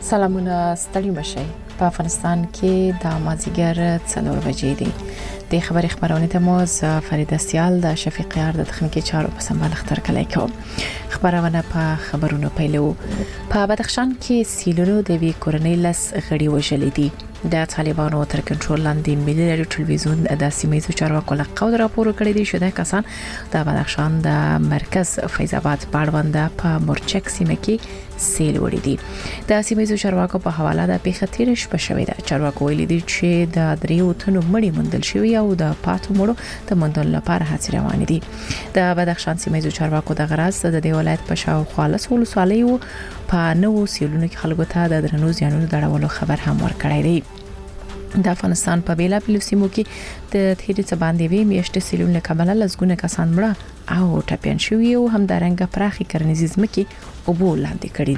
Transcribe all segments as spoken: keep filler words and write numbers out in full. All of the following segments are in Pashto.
سلامونه ستړي مشي په افغانستان کې د مازیګر څلور بجې دي د خبري خبرونه ته مو ز فرید سیال د شفیق یار د تخنیکی چارو په سمبال اختر کلی کوم خبرونه په خبرونو پیلو په بدخشان کې سیلونو د وی کورنۍ لس غړي وژلې دي د طالبانو تر کنټرول لاندې ملي رادیو ټلویزیون د سیمې چارواکو له قول راپور کړی دی چې د کسان د بدخشان د مرکز فیض آباد پاړوند په مرچک سیمه کې سیل وړي دي د سیمې چارواکو په حواله د پیښه تیر شپه شوې ده چارواکو ویلي دي چې د دریو تنو مړي مندل شوی او د پاتو مړو د مندل لپاره هڅې روانې دي د بدخشان سیمې چارواکو د غرض د دې ولایت په شاوخوا له ولسوالیو په نوو سیلونو کې خلکو ته د درنو زیانونو د اړولو خبر هم ورکړی دی د افغانستان په بیلا بیلو سیمو کې د تیری څه باندې وی میشته سیلون له کبله لزګونه کسان مړه او ټپيان شوی او هم د رنګ پراخي کرنیزم کې او بول لاندې کړی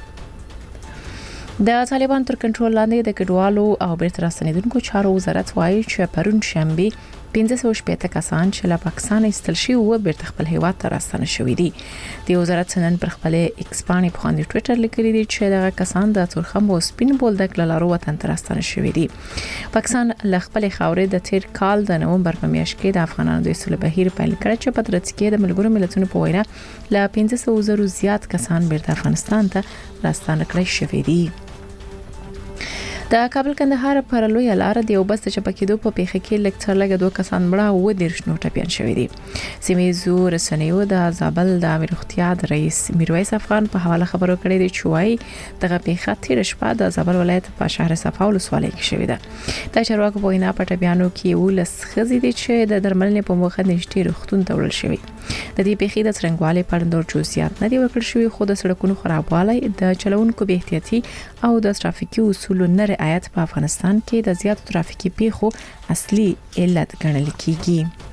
دي د طالبان تر کنټرول لاندې د کډوالو او بیرته راستنیدونکو چارو وزارت وایي چې پرون شنبه پنځه سوه شپږ کسان چې له پاکستان ایستل شوی او بیرته خپل هیواد ته راستنه شوی دي د وزارت نن پر خپل ایکس باندې په خاندي ټوئیټر لیکلي دي چې دغه کسان د تورخم او سپین بولدک لارو وطن ته راستنه شوی دي پاکستان له خپل خاورې د تیر کال د نومبر په میاشت کې د افغانانو د ایستلو بهیر پیل کړ چې په ترڅ کې د ملګرو ملتونو په وینا له پنځه سوه زرو زیات کسان بیرته افغانستان ته راستنه کړی شوی دي د کابل کندهار پر لوی لار د یو بس چپکیدو په پیښه کې لکټر لګ دوه کسان مړه او د رښنو ټپيان شوی دي سیمې رسنیو د زابل د امیر اختیار رئیس میرویس افغان په حواله خبرو کړې دي چې وايي دغه پیښه تیر شپه د زابل ولایت په شهر صفا ولسوالۍ کې شوې ده د چارواکو په وینا په ټپيانو کې ولس خزي دي چې د درملنې په موخه نشټي روختون ته وړل شوی د دې پیښې د څرنګوالي په اړه نور جزئیات نه دی ورکړل شوی خو د سړکونو خرابوالی د چلوونکو بې احتیاطي او د ترافیکي اصولو نه رعایت په افغانستان کې د زیاتو ترافیکي پیښو اصلي علت ګڼل کیږي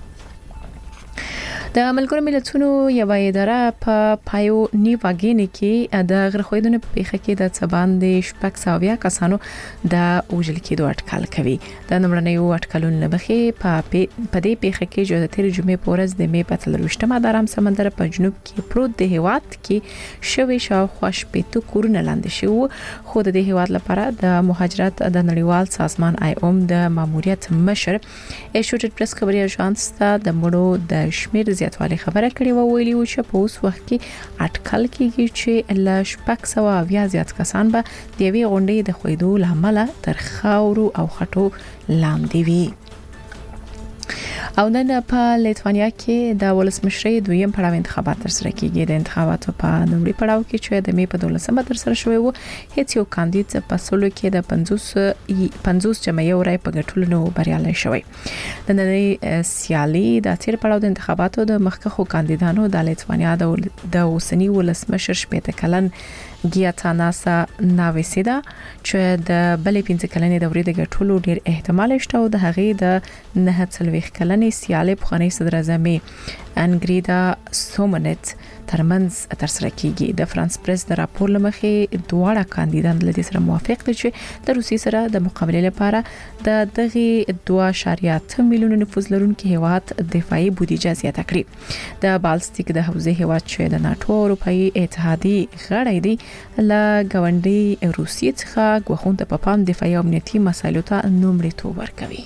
د ملګرو ملتونو یو اداره په پایو نیواګینی کې د غرخویدونو په پیښه کې د څباندې شپږ سوه کسانو د اوجل کېدو اټکل کوي د نمړنیو اټکلونو لبخي په په دې پیښه کې چې د تیر جمعې په ورځ د مې په څلرويشتمه د آرام سمندر په جنوب کې پروت د هیواد کې شوي شاوخوا شپېته کورونه لاندې شو خو د دې هیواد لپاره د مهاجرت د نړیوال سازمان آی اوم د ماموریت مشر ایشوټډ پریس خبري اژانس ته د مړو د شمیر زیاتوالی خبره کړې و ویلي و چې په اوس وخت کې اټکل کېږي چې ل شپږ سوه بیا زیات کسان به د یوې غونډې د خویدو لامل تر خاورو او خټو لاندې وي او نن په لیتوانیا کې د ولسمشرۍ دویم پړاو انتخابات ترسره کیږي د انتخاباتو په لومړي پړاو کې چې د مې په دولسمه ترسره شوی وو هیڅ یو کاندید په سلو کې د پنځوس پنځوس جمعي ورای په ګټلو نو بریالي شوی د نړۍ سیالي د تیر پړاو د انتخاباتو د مخکخو کاندیدانو د لیتوانیا د اوسنی ولسمشر شپېته کلن ګیاتاناسا ناویسیدا چې د بلې پنځه کلنې دورې د ګټلو ډیر احتمال شته او د هغې د نه څلويخ کلنې سیالي پخوانی صدر اعظم انګریدا سومنت ترمنځ ترسره کیږي د فرانس پریس د راپور لمخې دواړه کاندیدان له دې سره موافق دي چې د روسي سره د مقابله لپاره د دغه دوه اعشاریه اته میلیون نفوس لرونکي هیواد دفاعي بودیجه زیاته کړي د بالستیک د حوزې هیواد چې د ناتو اروپאי اتحادیه غړی دی لا غونډي روسي څخه غوښون ته په پام دفاعي او امنیتي مسایلو ته نومړیتوب ورکوي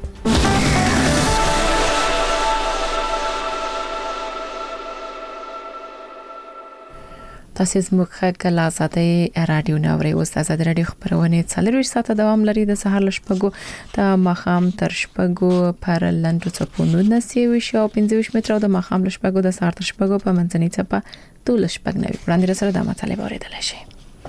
تاسو زموږ خبر آزادۍ رادیو ناوړي اوس د آزاد رادیو خبرونه څلور ساعته دوام لري د سهار لشپګو د مخام تر شپګو پر لندو چپونو نسوي شو پنځه متره د مخام لشپګو د سهار تر شپګو په منځنۍ چپه ټول شپګ نوي وړاندې سره د مطالبه اوریدل شي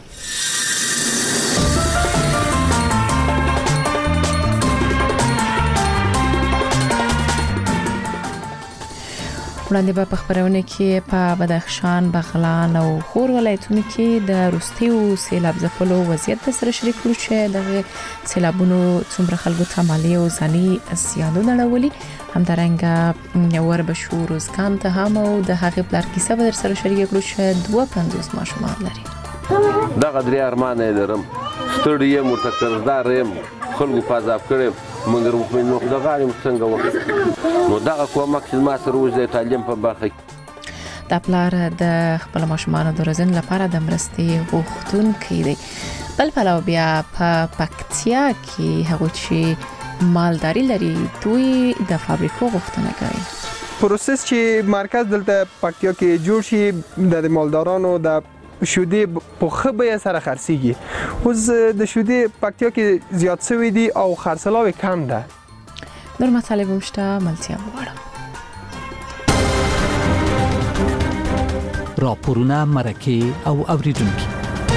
وړاندې په خبرونه کې په بدخشان بغلان او خور ولایتونو کې د روستیو سیلاب ځپلو وضعیت سره شریک کړو چې د سیلابونو څومره خلکو ته مالی او ځاني زیانونه اړولي همدارنګه ور بشو روزګان ته هم او د هغې پلار کیسه به در سره شریک کړو چې دوه پنځوس ماشومان لري دغه درې ارمان لرم ستړی یم ورته قرضدار یم خلکو په عذاب کړی مګر نو د غاړې څنګه وکړو نو دغه کومک چې ما سره اوس د تعلیم په برخه د پلار د خپل ماشومانو د روزنې لپاره د مرستې غوښتونکي دی بل پلو بیا په پکتیا کې هغه چې مالداري لري دوی د فابریکو غوښتنه کوي. پروسس چې مرکز دلته پکتیا کې جوړ شي د مالدارانو د شودې په خبره سره خرڅيږي. اوس د شودې پکتیا کې زیات شوی دي او خرڅلاو کم ده. نور مطالب مشته ملتیا وګورم. راپورونه مرکه او اوریدونکو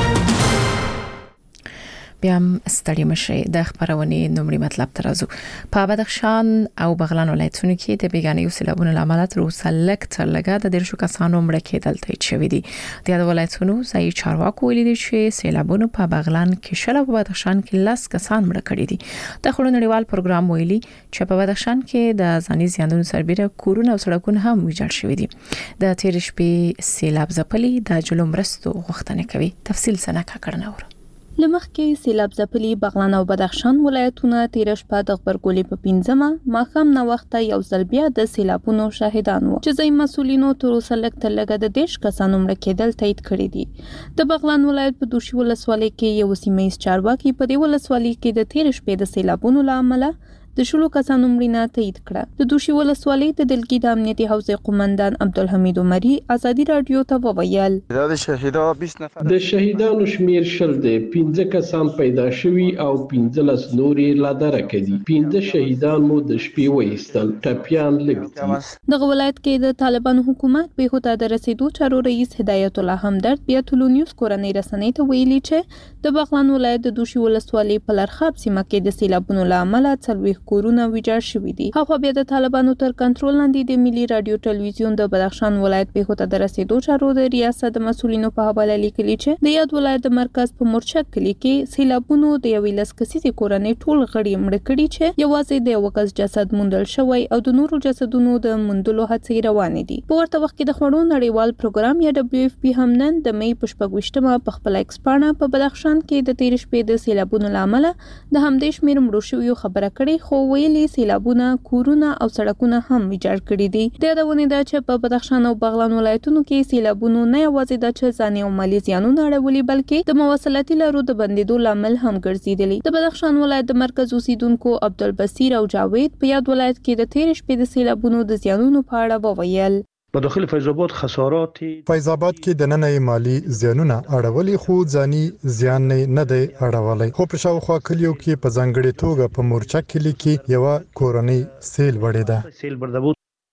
بیا هم ستړي مشي د خبرونې نومړي مطلب ترازو. په بدخشان او بغلان ولایتونو کې د بیگانه سیلابونو لامل تر اوسه لږ تر لږه د ډیر شو کسانو مړه کېدل تایید شوی دي. د یاد ولایتونو ځای چارواکو ویلي دي چې سیلابونو په بغلان کې شل او په بدخشان کې لس کسان مړه کړي دي. د خړو نړیوال پروګرام ویلي چې په بدخشان کې د ځاني زیانونو سربېره کورونه او سړکونه هم ویجاړ شوي دي. د تیر شپې سیلاب ځپلي د جلو مرستو غوښتنه کوي. تفصیل سنکه کړنه ور لمخکې سیلاب ځپلي بغلان او بدخشان ولایتونه تیر شپه د خبرګولې په پنځمه ماښام نه وخت یو ځل بیا د سیلابونو شاهدان وو چې ځای مسولینو تر اوسه لږ تر لږه د دیش کسانو مړه کېدل تایید کړي دي. د بغلان ولایت په دوشي ولسوالۍ کې یو سیمه چارواکي په دې ولسوالۍ کې د تیر شپې د سیلابونو لامل د شلو کسانو مړینه تایید کړه. د دوشي ولسوالۍ د دلګي د امنیتي حوزې قومندان عبدالحمید عمري ازادي رادیو ته وویل د شهیدانو بیس نفر د شهیدانو شمیر شل دی، پنځه کسان پیدا شوي او پنځلس نورې لا درکه دي. پنځه شهیدان مو د شپې وایستل، ټپیان لږ دي. دغه ولایت کې د طالبانو حکومت به هوته د رسیدو چارو رئیس هدایت الله همدرد بیا تلونیوز کورنۍ رسنۍ ته ویلي چې د بغلان ولایت د دوشي ولسوالۍ په لرخاب سیمه کې د سیلابونو لامل څلوېښت کورونه ویجاړ شوي دي. هغه بیا د طالبانو تر کنټرول لاندې د ملي رادیو ټلویزیون د بدخشان ولایت په هوته د رسیدو چارو د ریاست د مسولینو په حواله لیکلي چې د یاد ولایت د مرکز په مورچک کلی کې سیلابونو د یوې لس کسیزې کورنۍ ټول غړي مړه کړي چې یوازې د یو کس جسد موندل شوی او د نورو جسدونو د موندلو هڅې روانې دي. په ورته وخت کې د خړو نړیوال پروګرام یا دبليو اف پی هم نن د مې په شپږویشتمه په خپل ایکسپانه په بدخشان کې د تیر شپې د سیلابونو لامل د همدې شمیر مړو شویو خبره کړې، خو ویلي سیلابونه کورونه او سړکونه هم ویجاړ کړي دي. د یادونه ده چې په بدخشان او بغلان ولایتونو کې سیلابونو نه یوازې د ځاني او مالی زیانونه اړولي بلکې د مواصلاتي لارو د بندیدو لامل هم ګرځیدلی. د بدخشان ولایت د مرکز اوسیدونکو عبدالبصیر او جاوید په یاد ولایت کې د تیر شپې د سیلابونو د زیانونو په اړه وویل. په داخل فیض آباد خسارات فیض آباد کې د نننۍ مالی زیانونه اړولي خو ځاني زیان نه دی اړولي. خو په شاوخوا کلیو کې په ځانګړي توګه په مورچک کلی کې یو کورنۍ سیل وړې ده. سیل بردبود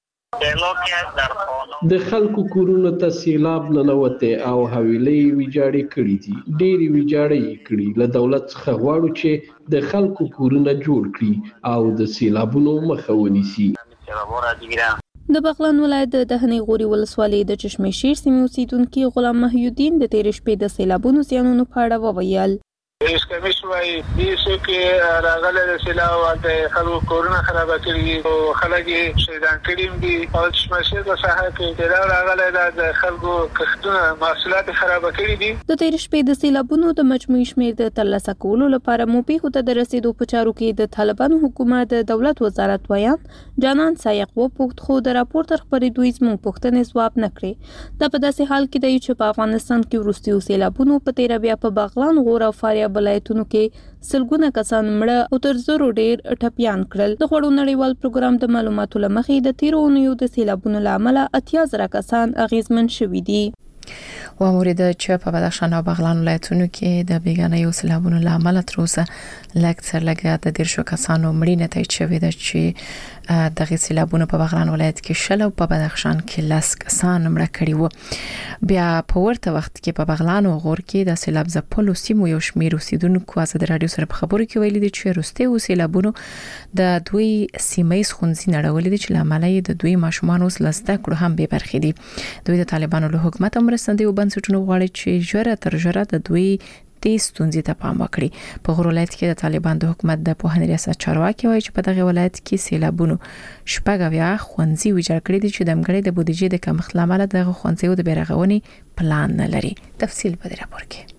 د خلکو کورونو ته سیلاب ننوته او حویلې ویجاړې کړې دي. ډېری ویجاړې کړې. له دولت څخه غواړو چې د خلکو کورونه جوړ کړي او د سیلابونو مخه ونیسي. د بغلان ولایت د دهنی غوري ولسوالۍ د چشمه شیر سیمې اوسیدونکو غلام محیودین د تیر شپې د سیلابونو زیانونو په اړه وویل. اس کمیش وای دیسو کې راغله د سیلاب د خلکو کورونه خراب کړي او خلک شهیدان کړي دي او چشمه شیر په ساحه کې د راغله د خلکو کښتونه محصولات خراب کړي دي. د تیر شپې د سیلابونو د مجموعي شمیر د ترلاسه کولو لپاره مو په هوته د رسیدو په چارو کې د طالبانو حکومت د دولت وزارت ویان جانان سایق و پخت خو د راپور تر خبرېدوی زموږ پښتنې ځواب نکړي. دا په داسې حال کې دی چې په افغانستان کې وروستیو سیلابونو په تیر بیا په بغلان غور او فاریاب ولایتونو کې سلګونه کسان مړه او تر زرو ډیر ټپیان کړل. د غړو نړیوال پروګرام د معلوماتو لمخې د تیر اونیو د سیلابونو لامل اتیا زره کسان اغیزمن شوي دي. و مورد چې په بدخشان او بغلان ولایتونو کې د بیگانه یو سیلابونو لامل تر اوسه لږ تر لږه د ډیر شو کسانو مړینه تایید شوې ده چې دغه سیلابونو په بغلان ولایت کې شل او په بدخشان کې لس کسان مړه کړي وو. بیا په ورته وخت کې په بغلان او غور کې د سیلاب ځپلو سیمو یو شمیر اوسیدونکو ازادي رادیو سره په خبرو کې ویلي دي چې وروستي سیلابونو د دوی سیمې ښوونځي نړولې دي چې لامل یې د دوی ماشومان اوس لسته کړو هم به برخې دي. دوی د طالبانو له حکومت مرستندوی بنسټونو غواړي چې ژوره تر ژوره د دوی دې ستونزې ته پام وکړي. په غور ولایت کې د طالبان د حکومت د پوهنې ریاست چارواکي وایي چې په دغه ولایت کې سیلابونو شپږ اویا ښوونځي ویجاړ کړي دي چې د امګړې د بودیجې د کمښت لامل دغه ښوونځیو د بیرغونې پلان نه لري. تفصیل په دې راپور کې.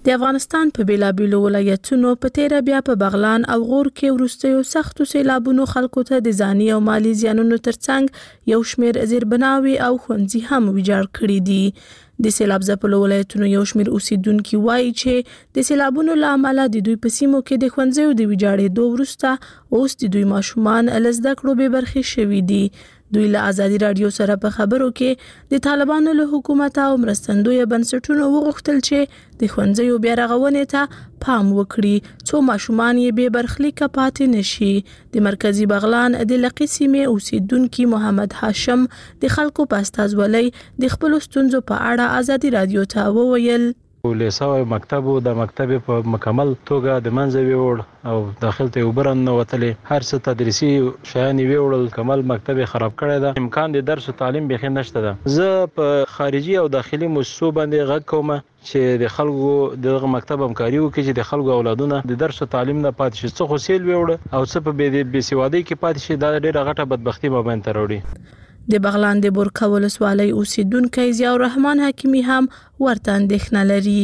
د افغانستان په بیلابیلو ولایتونو په تیره بیا په بغلان او غور کې وروستیو سختو سیلابونو خلکو ته د ځاني او مالی زیانونو ترڅنګ یو شمېر زیربناوي او ښوونځي هم ویجاړ کړي دي. د سیلاب ځپلو ولایتونو یو شمېر اوسیدونکي وایي چې د سیلابونو له امله د دوی په سیمو کې د ښوونځیو د ویجاړېدو وروسته اوس د دوی ماشومان له زده کړو بې برخې شوي دي. دوی له ازادي رادیو سره په خبرو کې د طالبانو له حکومت او مرستندوی بنسټونو وغوښتل چې د ښوونځیو بیا رغونې ته پام وکړي څو ماشومان یې بې برخلیکه پاتې نشي. د مرکزی بغلان د لقي سیمې اوسیدونکي محمد هاشم د خلکو په استازولۍ د خپل ستونزو په اړه ازادي رادیو ته وویل. لیساوی مکتب او د مکتب په مکمل توګه د منځوي وړ او داخل ته وبرن نو وتلې هر څه تدریسي شیان ویوړل کمل مکتب خراب کړی دا امکان د درس او تعلیم به نشته ده. زه په خارجي او داخلي مؤسسو باندې غږ کوم چې د خلکو د مکتب همکاري وکړي چې د خلکو اولادونه د درس او تعلیم نه پاتې شي څه خو سیل ویوړ او څه په بې سوادۍ کې پاتې شي دا ډیره غټه بدبختی ما باندې تروړي. د بغلان د بورکا ولسوالۍ اوسیدونکي ضیاء الرحمن حکیمی هم ورته اندېښنه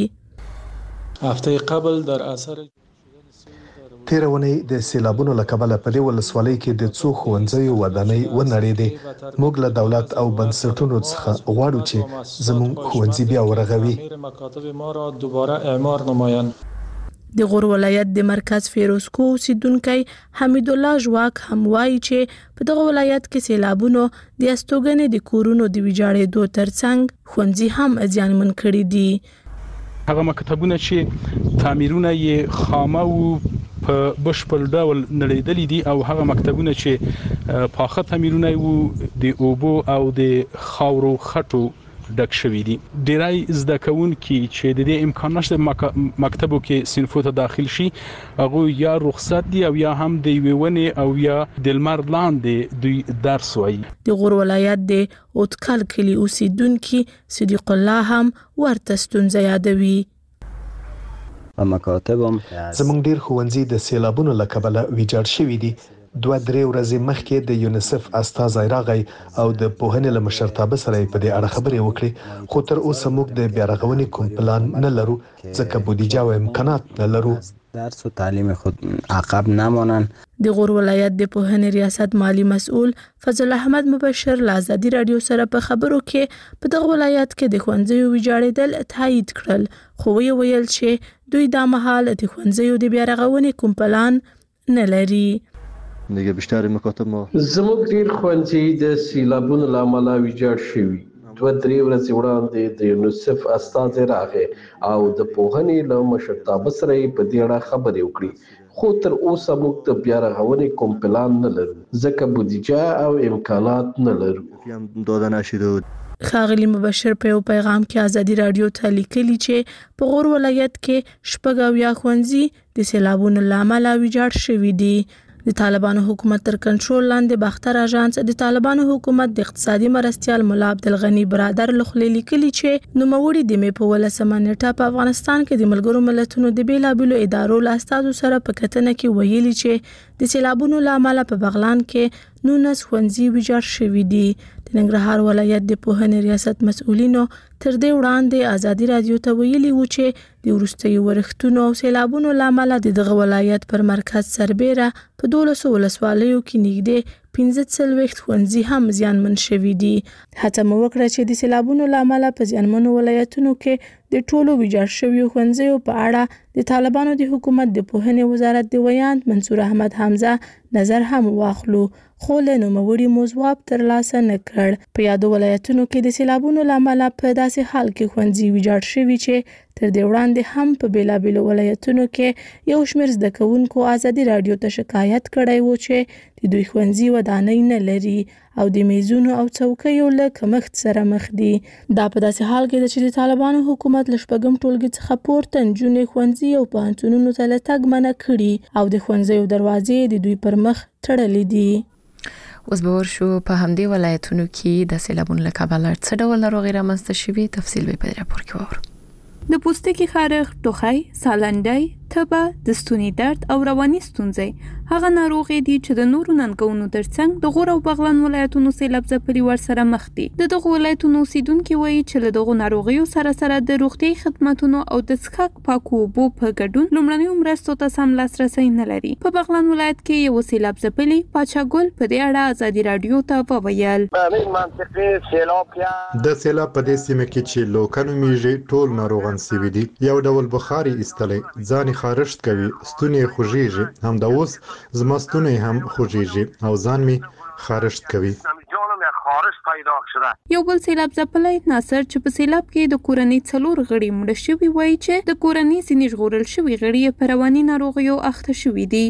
لري. هفته قبل در اثر تیر ونی د سیلابونو له کبله په دې ولسوالۍ کې د څو ښوونځیو ودانۍ ونړېدې. موږ له دولت او بنسټونو څخه غواړو چې زموږ ښوونځي بیا ورغوي. مکاتب ما را دوباره اعمار نمایند. د غور ولایت د مرکز فیروزکو اوسیدونکي حمید الله ژواک هم وایي چې په دغه ولایت کې سیلابونو د استوګنې د کورونو د ویجاړېدو ترڅنګ ښوونځي هم زیانمن کړي دي. هغه مکتبونه چې تعمیرونه یې خامه او په بشپړ ډول نړیدلې دي او هغه مکتبونه چې پاخه تعمیرونه وو د اوبو او د خاورو خټو ډک شوی دي. ډیرای زده کوونکي چې د دې امکان نشته مکتبو کې صنفو ته داخل شي هغه یا رخصت دي او یا هم د ویونې او یا د لمر لاندې دوی درس وایي. د غور ولایت د اوتکل کلی اوسیدونکي صدیق الله هم ورته ستونزه یادوي. مکاتبم زمونږ ډیر ښوونځي د سیلابونو له کبله ویجاړ شوي دي. دوه درې ورځې مخکې د یونیسف استازی راغی او د پوهنې له مشرتابه سره په دې اړه خبرې وکړې خو تر اوسه موږ د بیا رغونې کوم پلان نه لرو ځکه بودیجه او امکانات نه لرو. درس و تعلیم خود عقب نمانند. د غور ولایت د پوهنې ریاست مالی مسؤل فضل احمد مبشر له ازادي رادیو سره په خبرو کې په دغه ولایت کې د ښوونځیو ویجاړېدل تایید کړل خو ویل ویل چې دوی دا مهال د ښوونځیو د بیا رغونې کوم پلان نه لري. دیگه بیشتر مکاتب ما زموږ ډیر ښوونځي د سیلابونو له امله ویجاړ شوي. دوه درې ورځې وړاندې د یونیسف استازی راغی او د پوهنې له مشرتابه سره په دې اړه خبرې وکړې خو تر اوسه موږ د بیا رغونې کوم پلان نه لرو ځکه بودیجه او امکانات نه لرو. داده نشده. ښاغلي مبشر په یو پیغام کې ازادي رادیو ته لیکلي چې په غور ولایت کې شپږ اویا ښوونځي د سیلابونو له امله ویجاړ شوي دي. د طالبانو حکومت تر کنټرول لاندې باختر اژانس د طالبانو حکومت د اقتصادي مرستيال مولا عبدالغنی برادر لخوا لیکلي چې نوموړي د مې په ولسمه نیټه په افغانستان کې د ملګرو ملتونو د بیلابیلو ادارو له استادو سره په کتنه کې ویلي چې د سیلابونو له امله په بغلان کې نونس ښوونځي ویجاړ شوي دي. د ننګرهار ولایت د پوهنې ریاست مسؤلینو تر دې وړاندې ازادي رادیو ته ویلي و چې د وروستیو ورښتونو او سیلابونو له امله د دغه ولایت پر مرکز سربیره په دولسو ولسوالیو کې نږدې پنځه څلوېښت ښوونځي هم زیانمن شوي دي. هڅه مو وکړه چې د سیلابونو له امله په زیانمنو ولایتونو کې د ټولو ویجاړ شویو ښوونځیو په اړه د طالبانو د حکومت د پوهنې وزارت د ویاند منصور احمد حمزه نظر هم واخلو خو له نوموړي مو ځواب ترلاسه نه کړ. په یادو ولایتونو کې د سیلابونو له امله په داسې حال کې ښوونځي ویجاړ شوي چې تر دې وړاندې هم په بیلابیلو ولایتونو کې یو شمېر زده کوونکو ازادي رادیو ته شکایت کړی و چې د دوی ښوونځي ودانۍ نه لري او د میزونو او څوکیو له کمښت سره مخ دي. دا په داسې حال کې ده چې د طالبانو حکومت له شپږم ټولګي څخه پورته نجونې ښوونځي او پوهنتونونو ته له تګ منع کړي او د ښوونځیو دروازې د دوی پر مخ تړلې دي. اوس به ورشو په همدې ولایتونو کې د سیلابونو له کبله څه ډول ناروغۍ رامنځته شوي تفصیل به په دې راپور کې واورو. د پوستکي خارښ، ټوخی، سالنډۍ، تبه، د ستوني درد او رواني ستونزې هغه ناروغي دي چې د نورو ننګونو ترڅنګ د غور او بغلان ولایتونو سیلاب ځپلي ورسره مخ دي. د دغو ولایتونو اوسیدونکي وایي چې له دغو ناروغیو سره سره د روغتیايي خدماتونو او د څښاک پاکو اوبو په ګډون لومړنیو مرستو ته سم لاسرسی نه لري. په بغلان ولایت کې یو سیلاب ځپلي پاچا ګل په دې اړه ازادي رادیو ته وویل د سیلاب په دې سیمه کې چې لوکانو میږي ټول ناروغان سوي دي. یو ډول بخاري ایستلې ځان خارښت کوي، ستونی خوږیږي، هم د اوس زما ستونی هم خوږیږي او ځان می خارښت کوي. یو بل سیلاب ځپلی ناصر چې په سیلاب کې د کورنۍ څلور غړي مړه شوي وایي چې د کورنۍ ځینې ژغورل شوي غړي په رواني ناروغیو اخته شوي دي.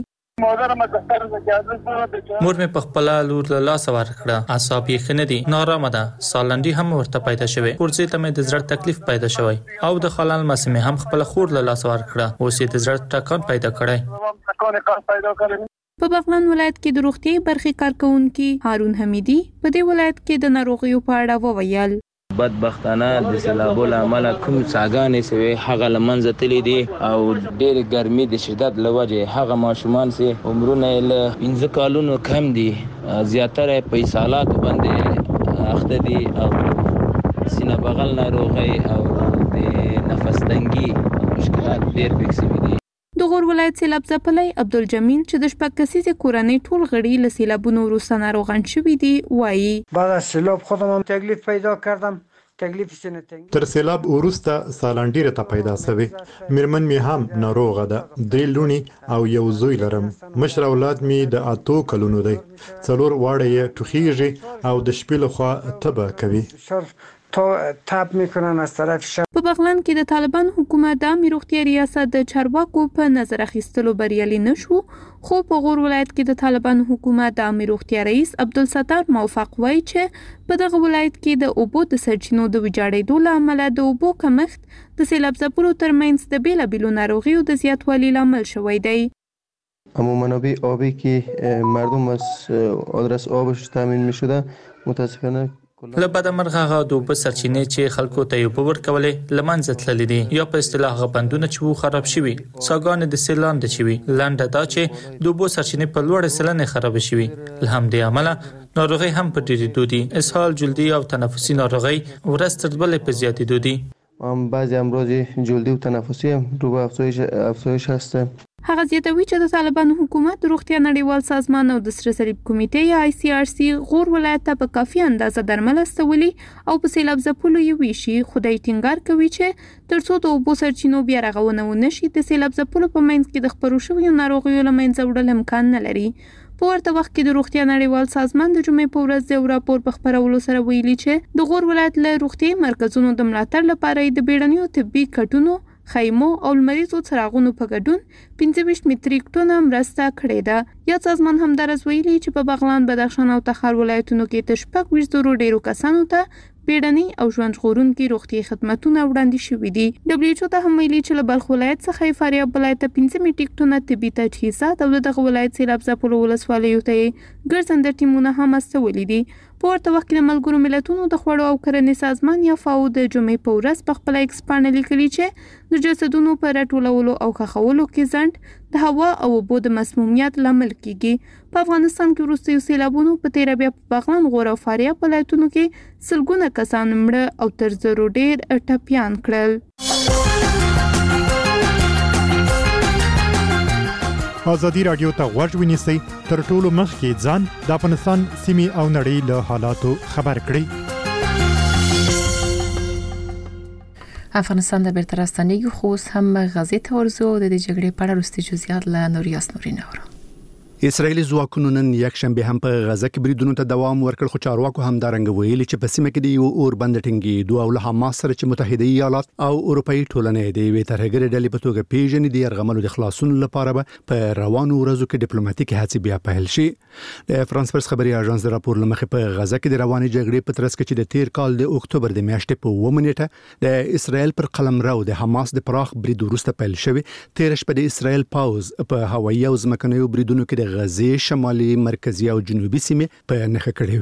مور مې په خپل لور له لاس ورکړه، اعصاب یې ښه نه دي، نارامه ده، سالنډي هم ورته پیدا شوی، ورځې ته مې د زړه تکلیف پیدا شوی او د خلال مسمې هم خپل خور له لاس ورکړه، اوس یې د زړه ټکان پیدا کړی. په بغلان ولایت کې د روغتیايي برخې کارکونکي هارون حمیدي په دې ولایت کې د ناروغیو په اړه وویل. بدبختانه د سیلابو له امله کوم څاګانې سوي هغه له منځه تللي دي او ډېرې ګرمي د شدت له وجې هغه ماشومان چې عمرونه یې له پنځه کالونو کم دي زیاتره په اسهالاتو باندې اخته دي او سینه بغل ناروغۍ او د نفس تنګي مشکلات ډېر پکې سوي دي. د غور ولایت سیلاب ځپلی عبدالجمیل چې د شپږ کسیزې کورنۍ ټول غړي له سیلابونو وروسته ناروغان شوي دي وایي. بعد از سیلاب خودم هم تکلیف پیدا کردم. تر سیلاب وروسته سالنډي راته پیدا شوی، میرمن می هم ناروغه ده، درې لونی او یو زوی لرم. مشر اولاد می د اتو کلونو دی، څلور واړه یې ټوخیږي او د شپې لخوا تبه کوي. تاب میکنن از طرف شب. په بغلان کې د طالبان حکومت د عامه روغتیا ریاست د چارواکو په نظر اخیستلو بریالي نشو، خو په غور ولایت کې د طالبان حکومت د عامه روغتیا رئیس عبدالستار موفق وایي چې په دغه ولایت کې د اوبو د سرچینو د ویجاړېدو له امله د اوبو کمښت د سیلاب ځپلو ترمنځ د بیلابیلو ناروغیو د زیاتوالي لامل شوی دی. اما منابع آبی که مردم از آدرس آبش تامین می شده متاسفانه له بده مرغه هغه د اوبه سرچینې چې خلکو ته یې اوبه ورکولې له منځه تللي دي، یا په اصطلاح هغه بندونه چې وو خراب شوي، څاګانې د سیل لاندې شوي. لنډه دا چې د اوبو سرچینې په لوړه سلنې خراب شوي، له همدې امله ناروغۍ هم په ډېرېدو دي. اسهال، جلدي او تنفسي ناروغۍ ورځ تر بلې په زیاتېدو دي. بعضی امراض جلدی و تنفسی هم رو به افزایش افزایش هسته. هغه زیاتوي چې د طالبانو حکومت د روغتیا نړیوال سازمان او د سره صلیب کمیټې یا آی سی آر سی غور ولایت ته په کافي اندازه درمل استولي او په سیلاب ځپلو یې ویشي. خدای ټینګار کوي چې ترڅو د اوبو سرچینو بیا رغونه ونه شي، د سیلاب ځپلو په منځ کې د خپرو شویو ناروغیو له منځه وړل امکان نه لري. په ورته وخت کې د روغتیا نړیوال سازمان د جمعې په ورځ یو راپور په خپرولو سره ویلي چې د غور ولایت له روغتیايي مرکزونو د ملاتړ لپاره د بیړنیو طبي کټونو، خیمو او لمریزو څراغونو په ګډون پنځه ویشت متریک ټنه مرسته کړې ده. یا سازمان همدارس ویلي چې په بغلان، بدخشان او تخار ولایتونو کې تر شپږ ویشت زرو ډیرو کسانو ته بیړني او ژوند ژغورونکي روغتیايي خدماتونه وړاندې شوي دي. دبليو ایچ او ته هم ویلي چې له بلخ ولایت څخه یې فاریاب ولایت ته پنځه متریک ټنه طبي تجهیزات او دغه ولایت سیلاب ځپلو ولسوالیو ته ګرځنده ټیمونه هم استولي دي. په ورته وخت کې د ملګرو ملتونو د خوړو او کرنې سازمان یا فاو د جمعې په ورځ په خپله ایکس پاڼه لیکلي چې د جسدونو په راټولولو او ښخولو کې ځنډ د هوا او اوبو د مسمومیت لامل کیږي. په افغانستان کې وروستیو سیلابونو په تیره بیا په بغلان، غور او فاریاب ولایتونو کې سلګونه کسان مړه او تر زرو ډیر ټپیان کړل. ازادي رادیو ته غوږ ونیسئ، تر ټولو مخکې ځان د افغانستان سیمې او نړۍ له حالاتو خبر کړئ. افغانستان د بیرته راستنېږي، خو اوس هم غزې ته ورځو. د دې جګړې په اړه وروستي جزئیات له نوریاس نورین اورو. اسرایلی ځواکونو نن یک شنبه هم په غزه کې بریدونو ته دوام ورکړ، خو چارواکو هم دارنګ ویلي چې په سیمه کې د یو اور بند ټینګېدو او له حماس سره چې متحده ایالات او اروپאי ټولنې د یوې ترهګرې ډلې په توګه پیژني د یرغملو د خلاصون لپاره به په روانو ورځو کې ډیپلوماټیکي هڅې بیا پیل شي. د فرانس پرس خبري اژانس د راپور لمخې په غزه کې د رواني جګړې په ترڅ کې چې د تیر کال د اکتوبر د میاشتې په اووه نیټه د اسرایل پر قلمرو د حماس د پراخ برید وروسته پیل شوی. تیر شپه د اسرایل پاوز په هوایي او ځمکنیو بریدونو کې د غزې شمال مرکزی او جنوبي سیمې په نښه کړې وې.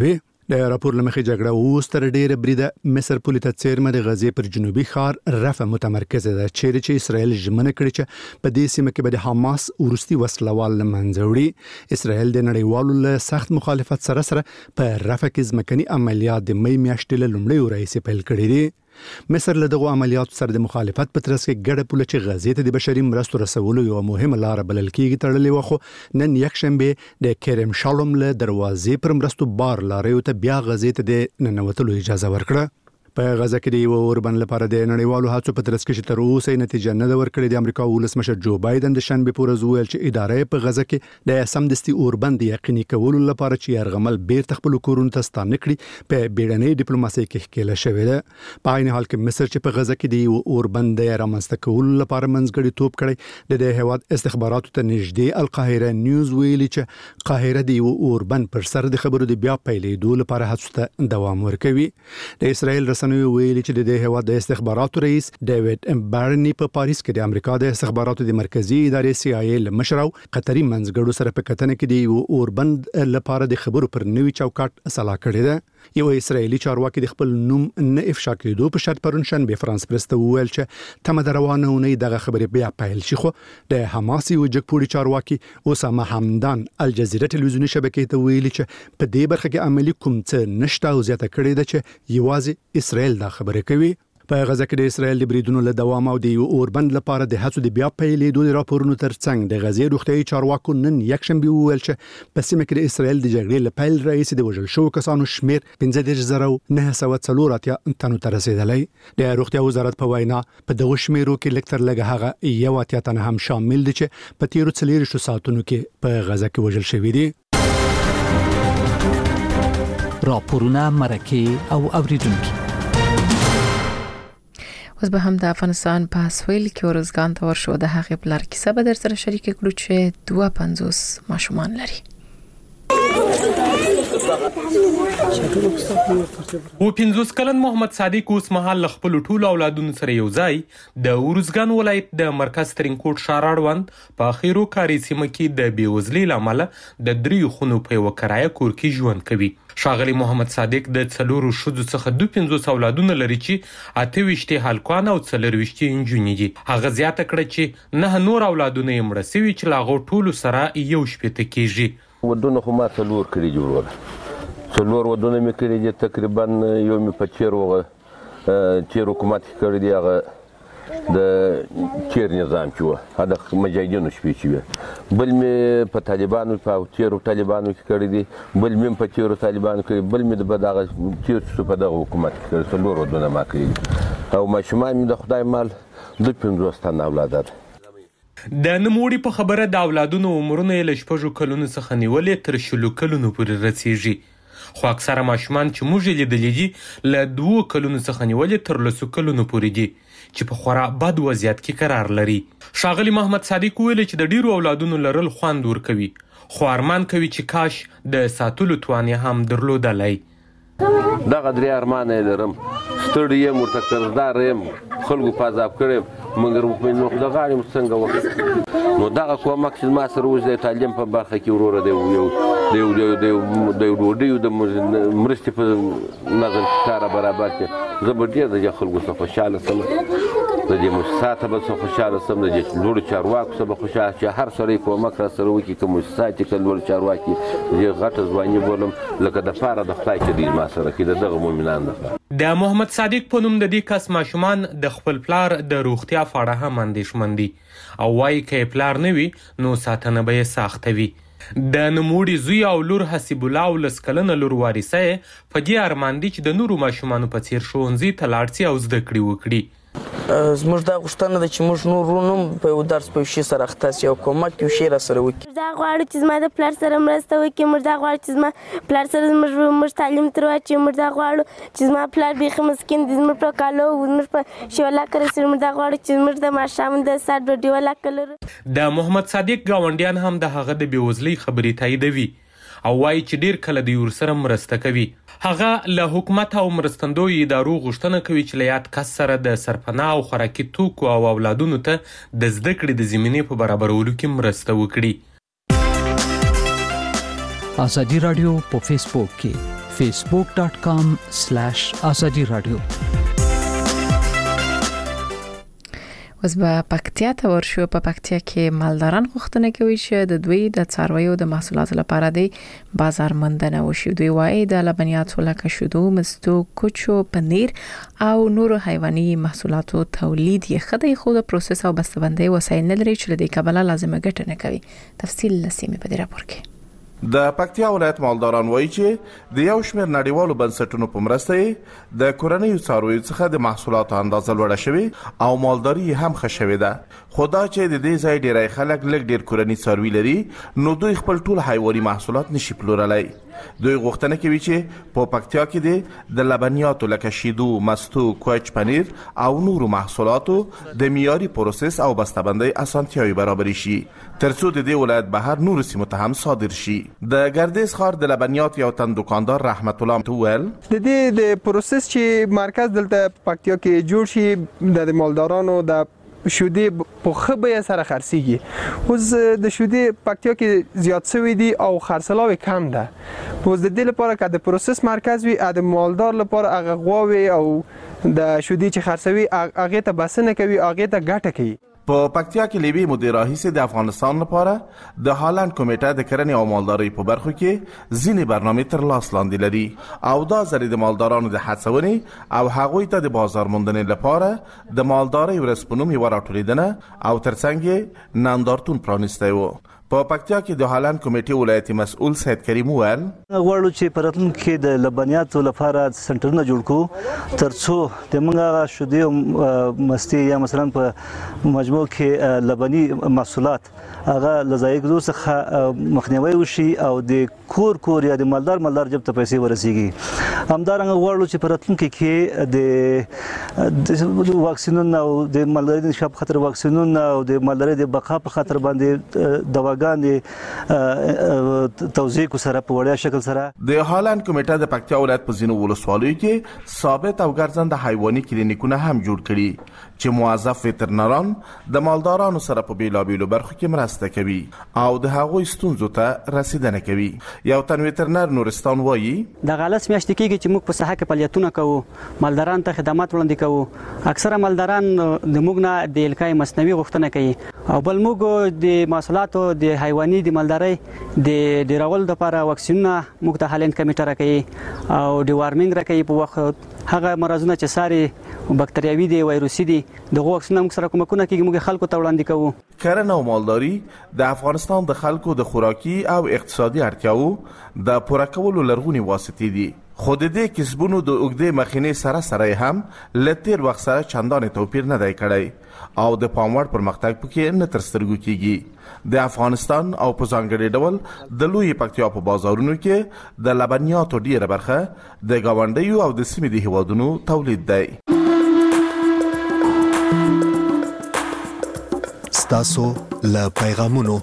د راپور لمخې جګړه اوس تر ډیره بریده مصر پولې ته څیرمه د غزې پر جنوبي ښار رفح متمرکزه ده چیرې چې اسرائیل ژمنه کړې چې په دې سیمه کې به د حماس وروستي وسلوال له منځه وړي. اسرائیل د نړیوالو له سخت مخالفت سره سره په رفح کې ځمکني عملیات د می میاشتې له لومړیو راهیسې پیل کړي دي. مصر له دغو عملیاتو سره د مخالفت په ترڅ کې ګډه پوله چې غزې ته د بشري مرستو رسولو یو مهمه لار بلل کېږي تړلې وه، خو نن یکشنبه د کرم شالوم له دروازې پر مرستو بار لاریو ته بیا غزې ته د ننوتلو اجازه ورکړه. په غزه کې د یو اوربند لپاره د نړیوالو هڅو په ترڅ کې چې تر اوسه نتیجه نه ده ورکړې، د امریکا ولسمشر جو بایدن د شنبه په ورځ وویل چې اداره په غزه کې د سمدستي اوربند یقیني کولو لپاره چې یرغمل بیرته خپل کورونو ته ستانه کړي په بیړنۍ ډیپلوماسي کې ښکېله شوې ده. په عین حال کې مصر چې په غزه کې د یو اوربند د رامنځته کولو لپاره منځګړی توپ کړی، د دې هیواد استخباراتو ته نږدې القاهره نیوز ویلي چې قاهره د یو اوربند پر سر د خبرو د بیا پیلېدو لپاره هڅو ته دوام ورکوي. د اسرائیل رسنیو ویلي چې د هیواد د استخباراتو رئیس ډیوډ بارني په پاریس کې د امریکا د استخباراتو د مرکزی ادارې سی آی ای مشر او قطري منځګړو سره په کتنه کې د یو اوربند لپاره د خبرو پر نوي چوکاټ اصلاح کړی ده. یو اسرایلی چارواکي د خپل نوم نه افشا کېدو په شرط پرون شنبه فرانس پریس ته وویل چې تمه د روانه اونۍ دغه خبرې بیا پیل شي، خو د حماس یو جګپوړي چارواکي اسامه حمدان الجزیره ټلویزیوني شبکې ته ویلي چې په دې برخه کې عملی کوم څه نشته او زیاته کړې ده چې یوازې اسرائیل دا خبره کوي. په غزه کې د اسرائیل د بریدونو له دوام او د یو اوربند لپاره د هڅو د بیا پیلېدو د راپورونو ترڅنګ د غزې روغتیايي چارواکو نن یکشنبه وویل چې په سیمه کې د اسرائیل د جګړې له پیل راهیسې د وژل شوو کسانو شمېر پنځه دېرش زره نهه سوه څلور اتیا تنو ته رسېدلی. د روغتیا وزارت په وینا په دغه شمیرو کې لږ تر لږه هغه یو اتیا تنه هم شامل دي چې په تیرو څلېرویشتو ساعتونو کې په غزه کې وژل شوي دي. راپورونه، مرکې او اوریدونکي. اوس به هم د افغانستان په اسویل کې ورزګان ته ورشو د هغې پلار کیسه به در سره شریک کړو چې دوه پنځوس ماشومان لري. و پنځوس کلن محمد صادق اوس مهال خپل ټول اولادونو سره یو ځای د ورزګان ولایت د مرکز ترینکوټ ښار اړوند په اخیرو کاري سیمه کې د بېوزلۍ له امله د دریو خونو په یوه کرایه کور کې ژوند کوي. ښاغلی محمد صادق د څلورو ښځو څخه دوه پنځوس اولادونه لري چې اته ویشتې هلکان او څلور ویشتې نجونې دي. هغه زیاته کړه چې نه نور اولادونه یې مړه سوي چې له هغو ټولو سره یو شپېته کېږي. ودونه خو ما څلور کړي دي وروره، څلور ودونه مې کړي دي، تقریبا یو مې په چیر وغه چیر حکومت کې کړی دی، هغه د چیر نظام کې وه، هغه مجاهدینو شپې چې وې. بل مې په طالبانو په تیرو طالبانو کې کړی دی، بل مې په تیرو طالبانو کړی، بل مې په دغه تیر څه په دغه حکومت کې کړی. څلور ودونه ما کړي دي او ماشومان مې د خدای مال دوه پنځوس تنه اولاد ده. د نوموړي په خبره د اولادونو عمرونه یې له شپږو کلونو څخه نیولې تر شلو کلونو پورې رسیږي، خو اکثره ماشومان چې موږ یې لیدلي دي له دوو کلونو څخه نیولې تر لسو کلونو پورې دي چې په خورا بد وضعیت کې قرار لري. ښاغلي محمد صادق ویلي چې د ډیرو اولادونو لرل خوند ورکوي، خو ارمان کوي چې کاش د ساتلو توان یې هم درلودلی. دغه درې ارمانه یې لرم، ستړی یم، ورته قرضدار یم، خلکو په عذاب کړی، مګر نو خدای غواړي موږ څنګه وکړو. نو دغه کومک چې زما سره اوس د تعلیم په برخه کې وروره د یو ډوډیو د مرستې په نظم کې کاره برابر کړي، زه به ډېر د دې خلکو څخه خوشحاله شم، د دې مؤسساتو به څخه خوشحاله شم، د دې لوړو چارواکو څخه به خوشحاله چې هر سړی کومک را سره وکړي، که مؤسسات یې که لوړ چارواکي دې غټه ځواني بولم لکه د پاره د خدای چې دوی ما سره کړي د دغه مؤمنانو لپاره. د محمد صادق په نوم د دې کس ماشومان د خپل پلار د روغتیا په اړه هم اندېښمن دي او وایي که یې پلار نه وي نو ساتنه به یې سخته وي. د نوموړي زوی او لور حسیب الله او لس کلنه لور وارثه یې په دې ارمان دي چې د نورو ماشومانو په څیر ښوونځي ته لاړ شي او زده کړې وکړي. زموږ دا غوښتنه ده چې موږ نور ورونو په یو درس په یو شي سره اخته شي او کومک یو شی را سره وکړي. دا غواړو چې زما د پلار سره مرسته وکړي، موږ دا غواړو چې زما پلار سره زموږ موږ تعلیم تر واچوي، موږ دا غواړو چې زما پلار بیخي مسکین دی، زموږ په کالو زموږ په شی ولاکه رسېږي، موږ دا غواړو چې موږ د ماښام د ساعت ډوډۍ ولاکه لرو. د محمد صادق ګاونډیان هم د هغه د بېوزلۍ خبرې تاییدوي او وایي چې ډیر کله دوی ورسره مرسته کوي. هغه له حکومت او مرستندویو ادارو غوښتنه کوي چې له یاد کس سره د سرپناه او خوراکي توکو او اولادونو ته د زده کړې د زمینې په برابرولو کې مرسته وکړي. ازادي راډیو په فیسبوک کې facebook dot com slash azadi radio. اوس به پکتیا ته ورشو. په پکتیا کې مالداران غوښتنه کوي چې د دوی د څارویو د محصولاتو لپاره د بازار موندنه وشي. دوی وايي د لبنیاتو لکه شیدو، مستو، کوچو، پنیر او نورو حیواني محصولاتو تولید یې خدای خو د پروسس او بسته‌بندۍ وسایل نه لري چې د کابل لازمه ګټه نه کوي. تفصیل لسیمه په دې راپور کې. د پکتیا ولایت مالداران وایي چې د یو شمېر نړیوالو بنسټونو په مرسته د کورنیو څارویو څخه د محصولاتو اندازه لوړه شوې او مالداري هم ښه شوې ده. خو دا چې د دې ځای ډېری خلک لږ ډېر کورني څاروي لري نو دوی خپل ټول حیواني محصولات نشي پلورلی. دوی غوښتنه کوي چې په پکتیا کې د لبنیاتو لکه شیدو، مستو، کوچ، پنیر او نورو محصولاتو د معیاري پروسس او بسته‌بندۍ اسانتیاوې برابرې شي ترڅو د دې ولایت بهر نورو سیمو ته هم صادر شي. د ګردیز ښار د لبنیات یو تن دکاندار رحمت الله توول د دې د پروسس چې مرکز دلته پکتیا کې جوړ شي د مالدارانو د شودې په خبره سره خرڅيږي. اوس د شودې پکتیا کې زیات شوی دي او خرڅلاو کم ده. اوس د دې لپاره چې د پروسس مرکز وي د مالدار لپاره هغه غواوي او د شودې چې خرڅوي هغه ته بسنه کوي، هغه ته ګټه کوي. په پکتیا کې لوی مدیر رئیس د افغانستان لپاره د هالند کمیټه د کرنې او مالدارۍ په برخو کې ځینې برنامې تر لاس لاندې لري او دا زری د مالدارانو د هڅونې او هغوی ته د بازار موندنې لپاره د مالدارۍ ورځ په نوم یوه راټولیدنه او ترڅنګ یې نندارتون پرانیستی و. په پکتیا کې د هالند کمیټې ولایتي مسؤل سید کریم وویل غواړو چې په راتلونکي کې د لبنیاتو لپاره سنټرونه جوړ کړو ترڅو د موږ هغه شودې او مستې یا مثلا په مجموع کې لبني محصولات هغه له ضایع کېدو څخه مخنیوی وشي او د کور کور یا د مالدار مالدار جب ته پیسې ورسیږي. همدارنګه غواړو چې په راتلونکي کې د واکسینونو او د مالدارۍ د انکشاف په خاطر واکسینونو او د مالدارۍ د بقا په خاطر باندې دوا توزیع کو سره په وړیا شکل سره. د هالند کمیټه د پکتیا ولایت په ځینو ولسوالیو کې ثابت او ګرځنده حیواني کلینیکونه هم جوړ کړي چې موظف وترنران د مالدارانو سره په بیلابیلو برخو کې مرسته کوي او د هغوی ستونزو ته رسیدنه کوي. یو تن وترنر نورستان وایي د غلس میاشتې کېږي چې موږ په ساحه کې فعالیتونه کوو، مالداران ته خدمات وړاندې کوو. اکثره مالداران د موږ نه د الکای مصنوعي غوښتنه کوي او بل موږ د محصولاتو د حیواني د مالدارۍ د ډیرول لپاره واکسینونه موږ ته هالند کمیټه راکوي او د وارمینګ راکوي په وخت هغه مرزونه چې ساري بکتریاوي دي وایروسي دي د واکسینونو موږ سره کومکونه کوي موږ خلکو ته وړاندې کوو. کرنه او مالداري د افغانستان د خلکو د خوراکي او اقتصادي اړتیاو د پوره کولو لرغونې واسطې دي. خو د دې کسبونو د اوږدې مخینې سره سره هم له تیر وخت سره چندانې توپیر نه دی کړی او د پاموړ پرمختګ پکې نه تر سترګو کیږي. د افغانستان او په ځانګړي ډول د لوی پکتیا په بازارونو کې د لبنیاتو ډیره برخه د گاونډیو او د سیمې د هیوادونو تولید دی. ستاسو له پیغامونو.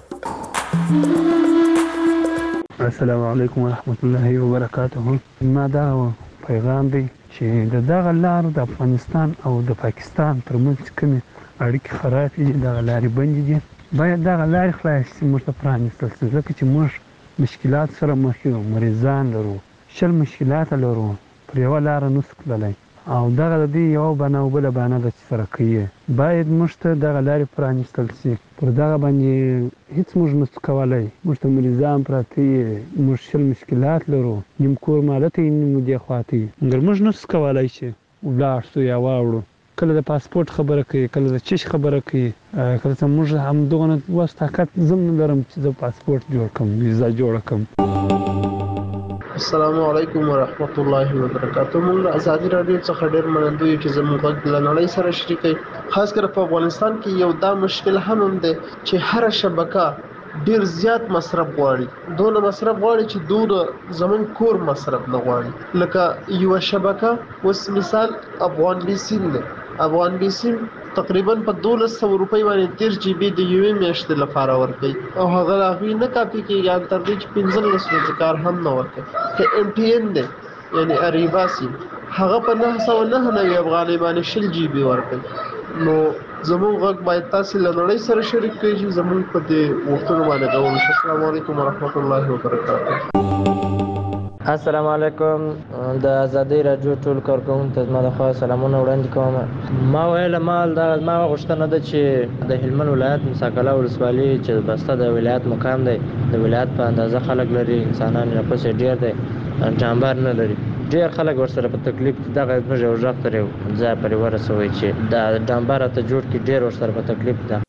السلام علیکم ورحمت الله وبرکاته. ما دا پیغام دی چې د دغه لارو د افغانستان او د پاکستان ترمنځ کومې اړیکې خرابې دي، دغه لارې بندې دي، باید دغه لارې خلاصې شي، موږ ته پرانیستل شي، ځکه چې موږ مشکلات سره مخ یو، مریضان لرو، شل مشکلات لرو، پر یوه لاره نسو تللی او دغه د دې یوه بانه او بله بانه ده چې سره کوي. باید موږ ته دغه لارې پرانیستل شي. پر دغه باندې هیڅ موږ نسو کولی، موږ ته مریضان پراته یي، موږ شل مشکلات لرو، نیم کور مالته یې نیم دې خواته یي، مګر موږ نسو کولی چې ولاړ شو یا واوړو. کله د پاسپورت خبره کوي، کله د چش خبره کوي، کله چې موږ همدغه وس طاقت زم نه لرم چې زه پاسپورت جوړ کړم، ویزا جوړه کړم. السلام علیکم ورحمت الله وبرکاته. موږ ازادي رادیو څخه ډیر منندوی چې زموږ غږ له نړۍ سره شریکوي. خاص کر په افغانستان کې یو دا مشکل هم هم دی چې هر شبکه ډیر زیات مصرف غواړي، دونه مصرف غواړي چې دونه زمون کور مصرف نه غواړي. لکه یو شبکه اوس مثال افغان بیسیم دی، افغان بیسیم تقریبا په دولس سوه روپۍ باندې تیر جی بي د یوې میاشتې لپاره ورکوي او هغه هغوی نه کاپي کېږي، تر دې چې پنځلس ورځې کار هم نه ورکوي. که ایم ټي ان دی یعنی اریبا سیم، هغه په نهه سوه نهه نوي افغانۍ باندې شل جی بي ورکوي. نو زموږ غږ باید تاسې له نړۍ سره شریک کړئ چې زموږ په دې وختونو باندې غوړو. السلام علیکم ورحمت الله وبرکاته. السلام علیکم د ازادي رادیو ټول کارکونکو ته زما د خوا سلامونه وړاندې کوم. ما ویل مال د ما غوښتنه ده چې د هلمند ولایت مساکله ولسوالي چې بسته د ولایت مقام دی د ولایت په اندازه خلک لري، انسانان یې پسې ډېر دی، جانبار نه لري، ډېر خلک ورسره په تکلیف دغه زموږ یو غږ تر یو ځای پورې ورسوي چې د جانبار ته جوړ کړي، ډېر ورسره په تکلیف ده.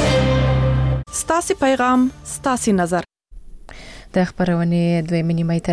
ستاسو پیغام ستاسو نظر د خبرونه دویمه نیمه